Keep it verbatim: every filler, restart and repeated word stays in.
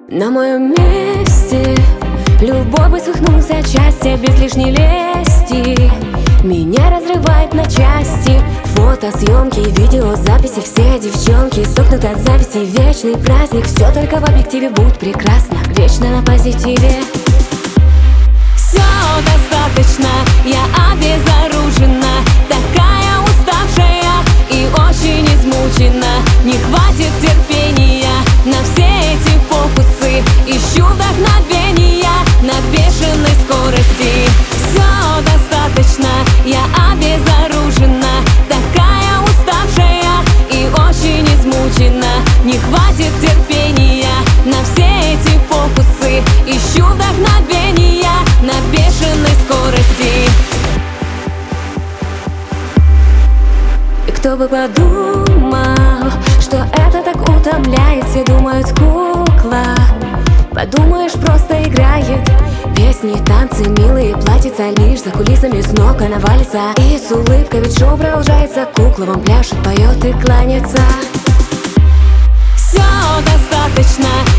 На моем месте любовь бы свихнулась за части без лишней лести. Меня разрывает на части фотосъемки, видеозаписи. Все девчонки сохнут от зависти. Вечный праздник, все только в объективе. Будь прекрасна, вечно на позитиве. Все достаточно, я обезоружена, такая уставшая и очень измучена. Не хватит терпения на все эти фокусы. Ищу вдохновения на бешеной скорости. Все достаточно, я обезоружена, такая уставшая и очень измучена. Не хватит терпения на все эти фокусы. Ищу вдохновения на бешеной скорости. И кто бы подумал, что это так утомляет. Все думают, кукла, подумаешь, просто играет. Песни, танцы, милые платьица, лишь за кулисами с ног она валится. И с улыбкой, ведь шоу продолжается. Кукла вам пляшет, поет и кланяется. Все достаточно,